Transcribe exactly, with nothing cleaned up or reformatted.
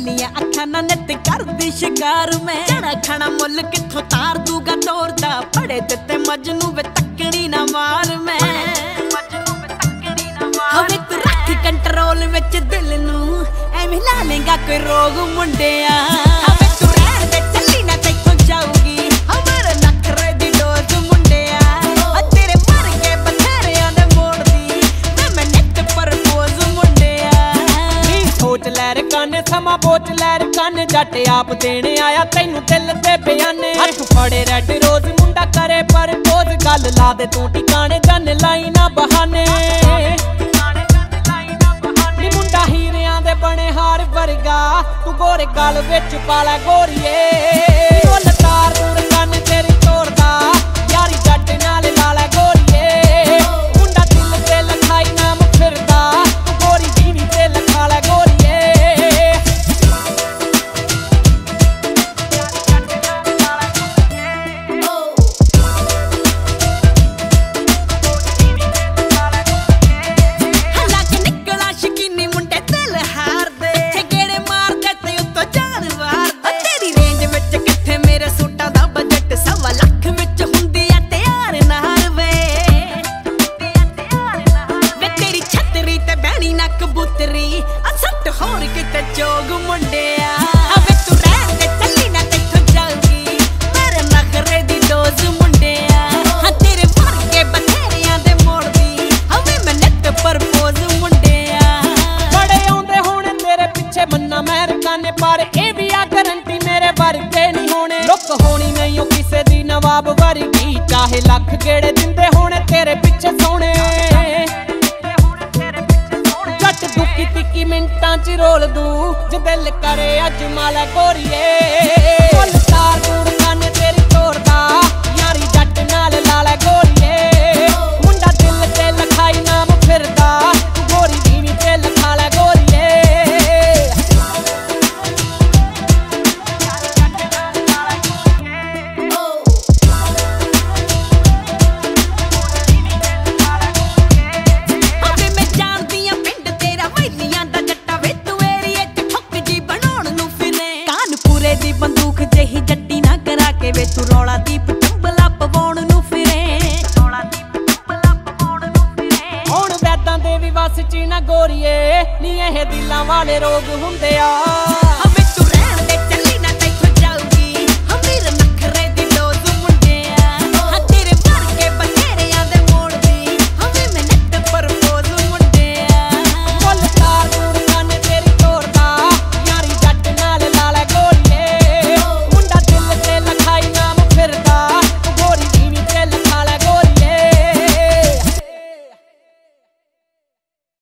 ਕੱਲੀਆਂ ਅੱਖਾਂ ਨਾਲ ਨਿੱਤ ਕਰਦੀ ਸ਼ਿਕਾਰ ਮੈਂ ਜਣਾ ਖਾਣਾ ਮੁੱਲ ਕਿੱਥੋਂ ਤਾਰ ਦੂਗਾ ਤੋਰਦਾ ਬੜੇ ਦਿੱਤੇ ਮਜਨੂੰ ਵੇ ਤੱਕੜੀ ਨਾ ਮਾਰ ਮੈਂ ਹਵੇ ਤੂੰ ਰੱਖ ਕੰਟਰੋਲ ਵਿੱਚ ਦਿਲ ਨੂੰ ਐਵੇਂ ਲਾ ਲੇਗਾ ਕੋਈ ਰੋਗ ਮੁੰਡਿਆ ਹਵੇ ਤੂੰ ਰਹਿਣ ਦੇ ਚੱਲੀ ਨਾ ਤੈਥੋਂ ਜਾਊਗੀ ਹਮਾਰੇ ਨਖਰੇ ਦੀ ਡੋਜ਼ ਮੁੰਡਿਆ ਤੇਰੇ ਮਰ ਕੇ ਬਥੇਰਿਆਂ ਦੇ ਮੋੜਦੀ ਮੈਂ ਮੈਂ ਨਿੱਤ ਪਰਪੋਜ਼ ਮੁੰਡਿਆ ਨੀ ਸੋਚ ਲੈ ਰਕਾਨੇ ਸਮਾਂ ਬੋਚ ਲੈ ਰਕਾਨੇ ਜੱਟ ਆਪ ਦੇਣੇ ਆਇਆ ਤੈਨੂੰ ਦਿਲ ਤੇ ਬਿਆਨੇ ਹੱਥ ਫੜੇ ਰੈਡ ਰੋਜ਼ ਮੁੰਡਾ ਕਰੇ ਪਰਪੋਜ਼ ਗੱਲ ਲਾ ਦੇ ਤੂੰ ਟਿਕਾਣੇ ਜਨ ਲਾਈ ਨਾ ਬਹਾਨੇ बने हार वर्गा तू गोरे गल विच पाला गोरीए मुल तार दूर कन तेरी तोड़दा यारी जट नाल लाला गोरीए मुंडा दिल ते लखाई नाम फिरदा तू गोरी दीनी ते लखाला गोरीए ਹੋਰ ਕਿਤੇ ਜੋਗ ਮੁੰਡਿਆ ਹਵੇ ਤੂੰ ਰਹਿਣ ਦੇ ਚੱਲੀ ਨਾ ਤੈਥੋਂ ਜਾਊਗੀ ਮੇਰੇ ਨਖਰੇ ਦੀ ਡੋਜ਼ ਮੁੰਡਿਆ ਹਾਂ ਤੇਰੇ ਮਰ ਕੇ ਬਥੇਰਿਆਂ ਦੇ ਮੋੜਦੀ ਹਵੇ ਮੈਂ ਨਿੱਤ ਪਰਪੋਜ਼ ਮੁੰਡਿਆ ਬੜੇ ਆਉਂਦੇ ਹੋਣੇ ਤੇਰੇ ਪਿੱਛੇ ਮੰਨਾ ਮੈਂ ਰਕਾਨੇ ਪਰ ਇਹ ਵੀ ਆ ਗਰੰਟੀ ਮੇਰੇ ਵਰਗੇ ਨਹੀਂ ਹੋਣੇ ਲੁੱਕ ਹੋਣੀ ਨਹੀਂ ਉਹ ਕਿਸੇ ਦੀ ਨਵਾਬ ਵਰਗੀ ਚਾਹੇ ਲੱਖ ਗੇੜੇ ਦਿੰਦੇ ਹੋਣੇ ਤੇਰੇ ਪਿੱਛੇ ਸੋਹਣੇ ਦੁੱਕੀ ਤਿੱਕੀ ਮਿੰਟਾਂ ਚ ਰੋਲ ਦੂ ਜੇ ਦਿਲ ਕਰੇ ਅੱਜ ਮਾਲਾ ਗੋਰੀਏ ਮੁੱਲ ਤਾਰ ਦੂਰ ਕੰਨ ਤੇਰੀ ਤੋੜਦਾ ਯਾਰੀ ਜੱਟ ਨਾਲ ਲਾਲਾ ਗੋਰੀਏ ਮੁੰਡਾ ਦਿਲ ਤੇ ਲਖਾਈ ਨਾਮ ਫਿਰਦਾ ਤੂੰ ਗੋਰੀ ਦੀਵੀ ਤੇ ਲਖਾਲਾ ਗੋਰੀਏ ਦੀ ਬੰਦੂਕ ਜਿਹੀ ਜੱਟੀ ਨਾ ਕਰਾ ਕੇ ਵੇ ਤੂੰ ਰੌਲਾ ਦੀਪ ਟੰਬਲਾ ਪਵਾਉਣ ਨੂੰ ਫਿਰੇ ਰੌਲਾ ਦੀਪ ਟੰਬਲਾ ਪਵਾਉਣ ਨੂੰ ਫਿਰੇ ਹੁਣ ਵੈਦਾਂ ਦੇ ਵੀ ਵਸ ਚ ਨਾ ਗੋਰੀਏ ਨੀ ਇਹ ਦਿਲਾਂ ਵਾਲੇ ਰੋਗ ਹੁੰਦੇ ਆ